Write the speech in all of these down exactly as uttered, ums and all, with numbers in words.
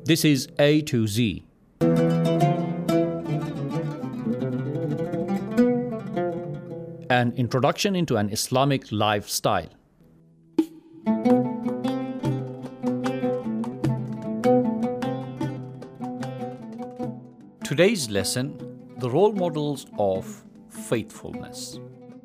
This is A to Z. An introduction into an Islamic lifestyle. Today's lesson, the role models of faithfulness.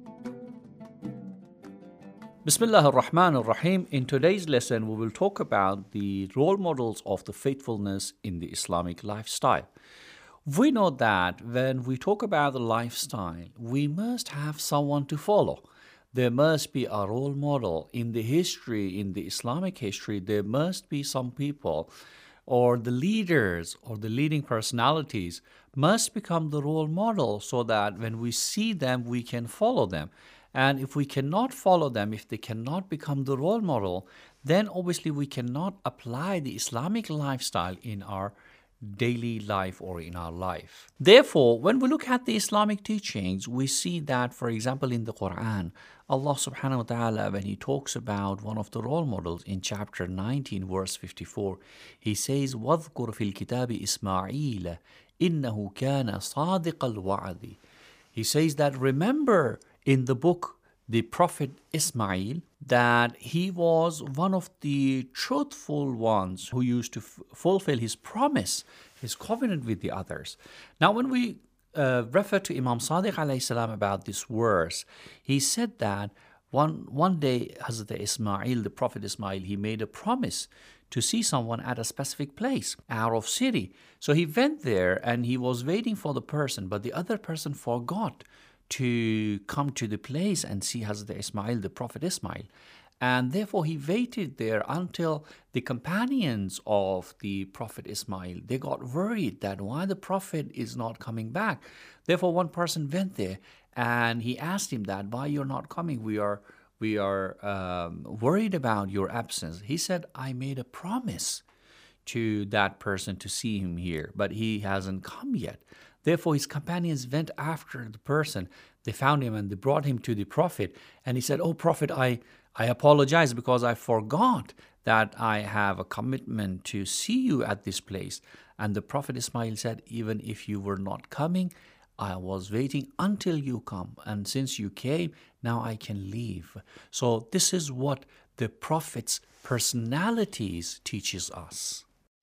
Bismillah ar-Rahman ar-Rahim. In today's lesson, we will talk about the role models of the faithfulness in the Islamic lifestyle. We know that when we talk about the lifestyle, we must have someone to follow. There must be a role model. In the history, in the Islamic history, there must be some people or the leaders or the leading personalities must become the role model so that when we see them, we can follow them. And if we cannot follow them, if they cannot become the role model, then obviously we cannot apply the Islamic lifestyle in our daily life or in our life. Therefore, when we look at the Islamic teachings, we see that, for example, in the Quran, Allah subhanahu wa ta'ala, when He talks about one of the role models in chapter nineteen, verse fifty-four, He says, وَاذْكُرْ فِي الْكِتَابِ إِسْمَاعِيلَ إِنَّهُ كَانَ صَادِقَ الْوَعْدِ. He says that remember in the book the Prophet Ismail, that he was one of the truthful ones who used to f- fulfill his promise, his covenant with the others. Now, when we uh, refer to Imam Sadiq alayhi salam about this verse, he said that one one day Hazrat Ismail, the Prophet Ismail, he made a promise to see someone at a specific place, out of city. So he went there and he was waiting for the person, but the other person forgot to come to the place and see Hazrat Ismail, the Prophet Ismail. And therefore he waited there until the companions of the Prophet Ismail, they got worried that why the Prophet is not coming back. Therefore one person went there and he asked him that, why you're not coming? We are we are um, worried about your absence. He said, I made a promise to that person to see him here, but he hasn't come yet. Therefore, his companions went after the person. They found him and they brought him to the Prophet. And he said, oh, Prophet, I, I apologize because I forgot that I have a commitment to see you at this place. And the Prophet Ismail said, even if you were not coming, I was waiting until you come. And since you came, now I can leave. So this is what the Prophet's personalities teaches us.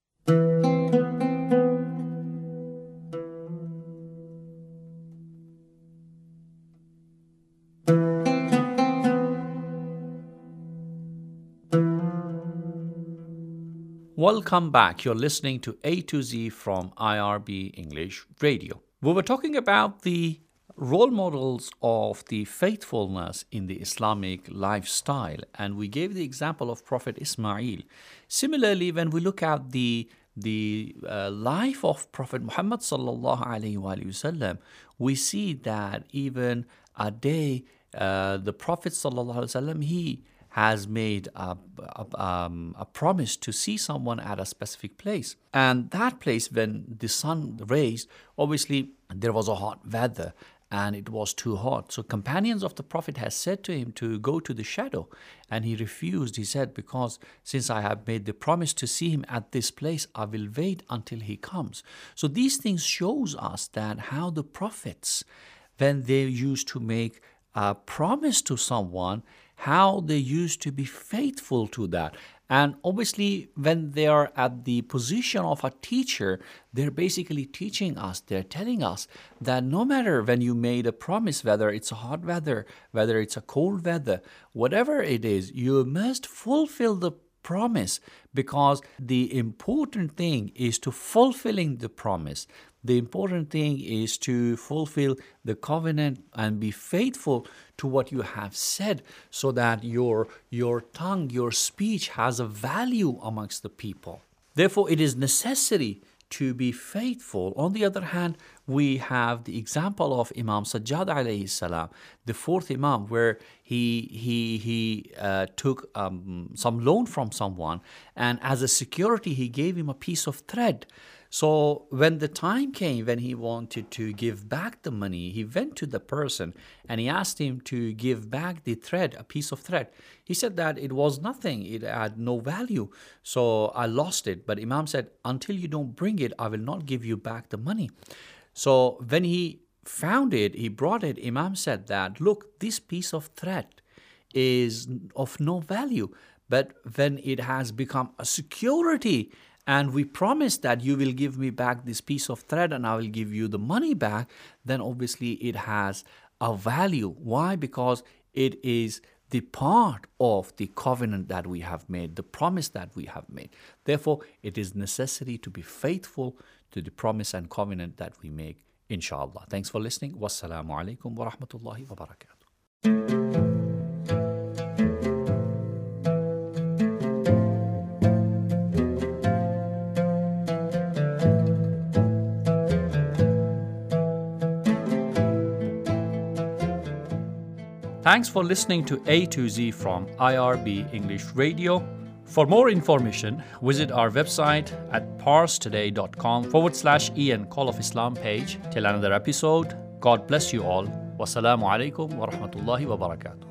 Welcome back. You're listening to A to Z from I R B English Radio. We were talking about the role models of the faithfulness in the Islamic lifestyle, and we gave the example of Prophet Ismail. Similarly, when we look at the the uh, life of Prophet Muhammad sallallahu alaihi wasallam, we see that even a day uh, the Prophet sallallahu alaihi wasallam, he has made a, a, um, a promise to see someone at a specific place. And that place, when the sun raised, obviously there was a hot weather and it was too hot. So companions of the Prophet has said to him to go to the shadow. And he refused. He said, because since I have made the promise to see him at this place, I will wait until he comes. So these things shows us that how the prophets, when they used to make a promise to someone, how they used to be faithful to that. And obviously, when they are at the position of a teacher, they're basically teaching us, they're telling us that no matter when you made a promise, whether it's a hot weather, whether it's a cold weather, whatever it is, you must fulfill the promise, because the important thing is to fulfilling the promise. The important thing is to fulfill the covenant and be faithful to what you have said, so that your, your tongue, your speech has a value amongst the people. Therefore, it is necessary to be faithful. On the other hand, we have the example of Imam Sajjad alayhi salam, the fourth Imam, where he he he uh, took um, some loan from someone, and as a security, he gave him a piece of thread. So when the time came when he wanted to give back the money, he went to the person and he asked him to give back the thread, a piece of thread. He said that it was nothing, it had no value. So I lost it. But Imam said, until you don't bring it, I will not give you back the money. So when he found it, he brought it. Imam said that, look, this piece of thread is of no value. But when it has become a security, and we promise that you will give me back this piece of thread and I will give you the money back, then obviously it has a value. Why? Because it is the part of the covenant that we have made, the promise that we have made. Therefore, it is necessary to be faithful to the promise and covenant that we make, inshallah. Thanks for listening. Wassalamu alaikum wa rahmatullahi wa barakatuh. Thanks for listening to A to Z from I R B English Radio. For more information, visit our website at parstoday.com forward slash Ian Call of Islam page. Till another episode, God bless you all. Wassalamu alaikum wa rahmatullahi wa barakatuh.